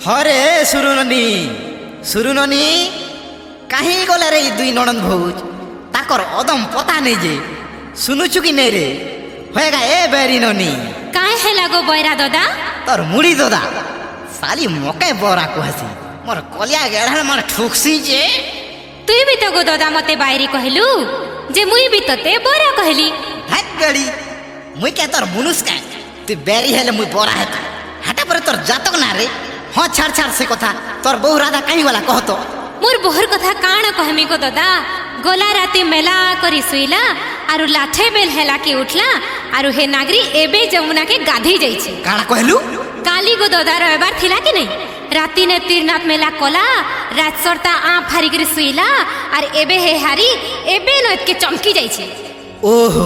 हरे सुरुननी सुरुननी कहीं गले रे दुई नणन भौज ताकर अदम पता नहीं जे सुनुचु कि नहीं रे होएगा ए बेरी ननी काहे है लागो बैरा दादा तोर मुड़ी दादा साली मके बोरा को हसी मोर कलिया गेढ़ा मोर ठुकसी जे तुई भी तो गो दादा मते बायरी कहलु जे मुई भी तते बोरा कहली हट गड़ी मुई क्या तोर बुनुस का तू बेरी हेले मुई बोरा है हटा पर तोर जातक ना रे हाँ छाड़ छाड़ से कथा तोर बहु राधा कहीं वाला कहतो मोर बहुर कथा काण कहमी को दादा गोला राती मेला करी सुईला आरु लाठे बेल हेला के उठला आरु हे नागरी एबे जमुना के गाधी जाइछे काणा कहलु काली गो दादा रविवार थिला कि नहीं राती ने तीरनाथ मेला कोला रात सरता आ फारी करी सुईला आर एबे हे हारी एबे नत के चमकी जाइछे ओहो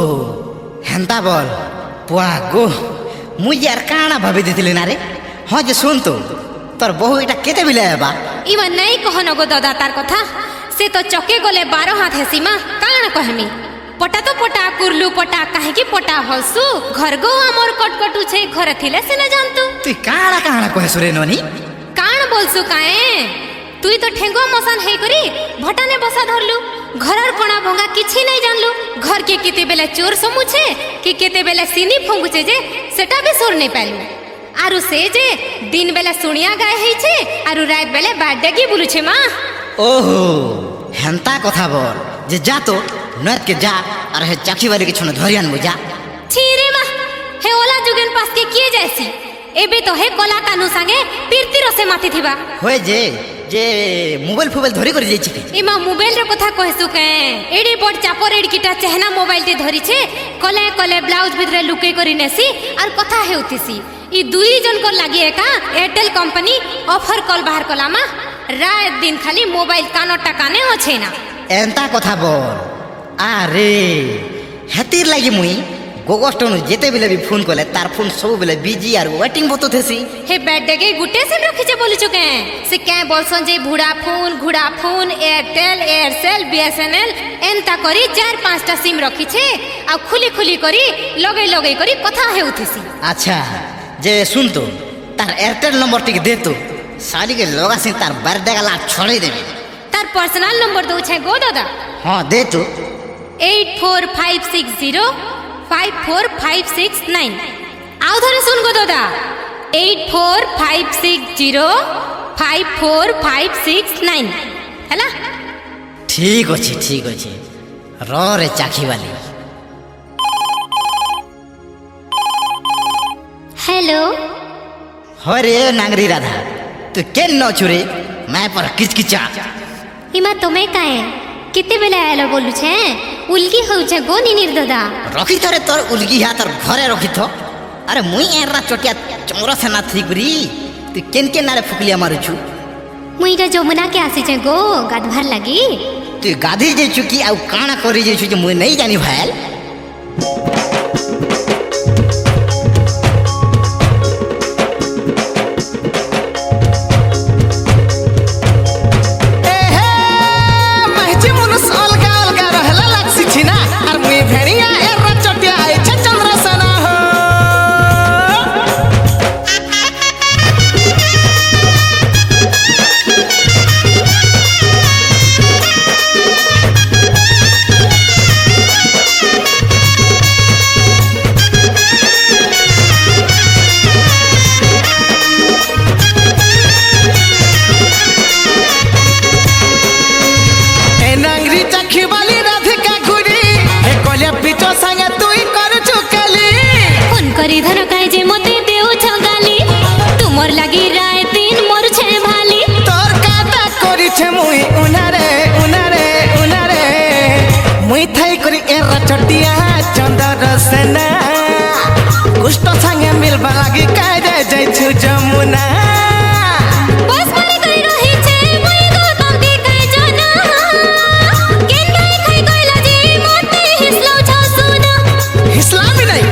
हेंता बोल पुआ गो मुई यार काणा भाबी देथिले ना रे हाँ जे सुन तो तोर बहु एटा केते बिले बा इवा नहीं कहन गो दादा तार कथा से तो चके गले 12 हाथ हेसी मा काण कहमी पटा तो पटा कुरलू पटा काहे की पटा हसु घर गो हमर कटकटू छे घर थिले से न जानतु तू काणा काणा कहे सुरे ननी काण बोलसु काए तुई तो ठेंगो मसान हे करी भटाने बसा धरलु घरर कोणा भंगा किछि नहीं जानलु घर के केते बेले चोर समुछे कि केते बेले सीनी फंगुचे जे सेटा भी सोर नहीं पालु आरु से जे दिन बेला सुनिया गाय है छे आरु रात बेले बाडेगी बुलुछे मां ओहो हेंता कथा बोल जे जा तो नत के जा और हे चाखी वाले के छन धरियान मुजा छीरे मां हे ओला जुगन पास के किए जैसी एबे तो हे कोला कानू संगे पीरती रसे माथि थिबा होय जे मोबाइल फोबाइल धरि कर जाई छी इमा मोबाइल रे कथा कहसु के एडी बड चापर एडी किटा चेहना मोबाइल ते धरि छे कले कले ब्लाउज भितरे लुके करी नेसी और कथा हेउतिसी ई दुई जन को लागि एका एयरटेल कंपनी ऑफर कॉल बाहर कलामा रात दिन खाली मोबाइल कानटा काने होछे ना एंता कथा बोल अरे हेतिर लागि मुई गोगस्टन जेते बेले भी फोन कले तार फोन सब बेले बिजी आर वेटिंग बतो थेसी हे बेड के गुटे सिम रखि जे बोलु चुके से के बोलसन जे घुड़ा फोन एयरटेल एयरसेल बीएसएनएल एंता करी 4-5 टा सिम रखि छे आ खुली खुली करी लगे करी कथा हेउथिसी अच्छा जे सुन तो तार एयरटेल नंबर टिक दे तो साली के लगा से तार बर्थडे का लाभ छोड़ दे तार पर्सनल नंबर दो छे गो दादा हां दे तो 84560 54569 आउ धरे सुन गो दादा 84560 54569 हैला ठीक अछि रो रे चाखी वाली हेलो हरे नांगरी राधा तू केन न छुरे मैं पर किचकिचा इमा तुम्हें काहे किते बेले आलो बोलु छे उल्गी हो छे गो निनिर दादा रखी थरे तोर उल्गी हा तोर घरे रखी थो अरे मुई एरा चटिया चमरा से ना थी गुरी तू केन नारे फुकलिया मारू छु मुई रे जमुना के आसी छे गो गाधभर लगी तू गाधी जे चुकी आ काना करी जे छु जे मुई नहीं जानी भाईल चटिया चंदर सेना कुष्ट संगे मिलबा लागी कह दे जै छु जमुना बस मारी करी रही छे मुई गौतम दी कह जना केन भाई खाई गइला जी मोते हिसलो छ सुना हिसला भी नहीं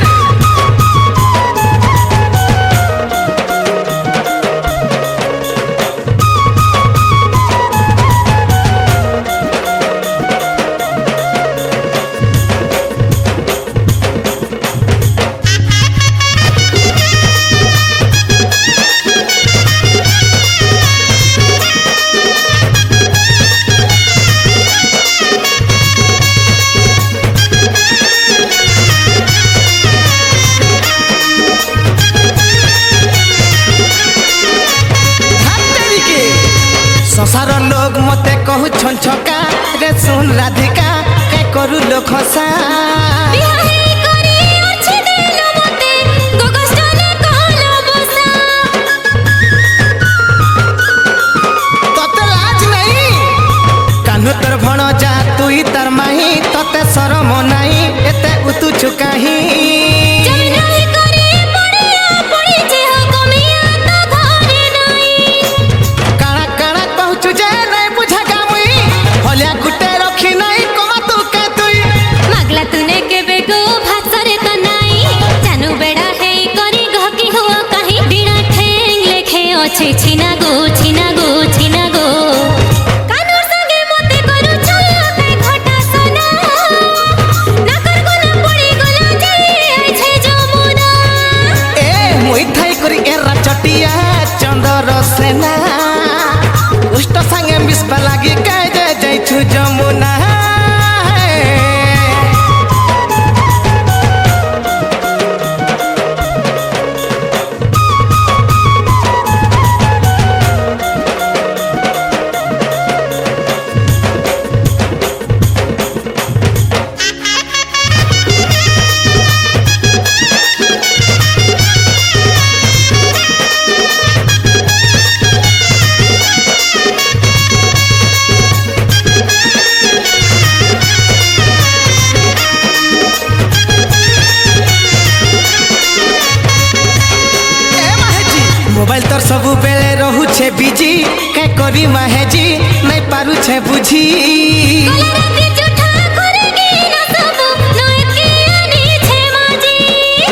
संसार लोग मते कहू छन छका रे सुन राधिका के करू लो खसा बिहाई करी अछि देलो मते गगस्टने कहलो बसा तते लाज नहीं कान्हु तोर भण जा तुई तार माही तते शरम नाही एते उतु छुकाही जमीन रही करी पड़िया पड़ी जे हो कमिया तो घरे नहीं काणा काणा कहू जे नहीं बुझा गामुई हलिया गुटे रखी नहीं कमा तू के तुई मागला तूने के बेगो भासरे त नाही जानू बेड़ा है करी गहकी हुआ कहीं बिना ठेंग लेखे अछि छिना गो छिना गो छिना गो कानूर संगे मते करू चल पे घटा सना ना कर गुना पड़ी गला जे आछे जमुना ए मुई थाई करी एरा चटिया चंदर सेना उष्ट संगे मिसपा लागी कह जे जैछु जमुना मोबाइल तोर सब बेले रहू छे बिजी के करी माहेजी नहीं पारू छे बुझी गला राती जुठा करेगी ना सब नय के आनी छे माजी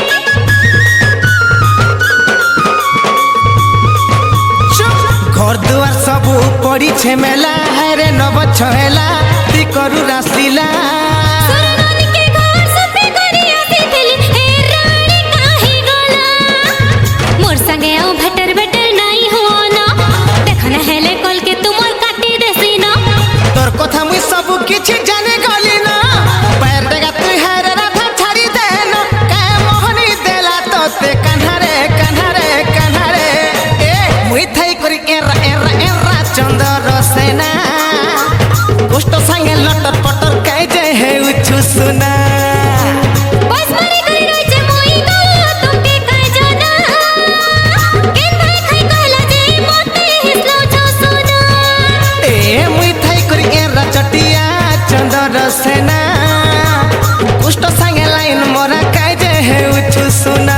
घर दुआर सब पड़ी छे मेला हरे नव छहेला ती करू रासलीला सुरनन के घर सफे करी आसीथिली हे रानी काहे गला मोर संगे आउ भटर भटर नहीं हो ना देखना हेले कल के तुमर काटी देसी ना तोर कथा मुई सब किछि जाने गली ना पैर देगा तू हरे राधा छाड़ी देन के मोहनी देला तोते कन्हारे कन्हारे कन्हारे ए मुई Thai curry era era era Chandar सेना कुष्ट संगे लटर पटर कह जे है उछु सुना बस मारी करी रोई जे मोई गला तुमके काहे जाना केन भाई खाई कहला जे मोते हिसलो जो सोना ए मुई थाई करी एरा चटिया चंदर सेना कुष्ट संगे लाइन मोरा कह जे है उछु सुना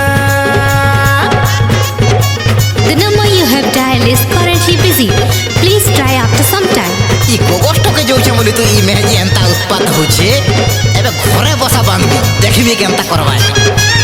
The number you have dialed is currently busy. Please try after some time. ই কষ্ট কে যাউছে বলি তো ই মেহেজি এন্তা উৎপাত হচ্ছে এবে ঘরে বসা বান্ধবি দেখিবি কেনতা করবা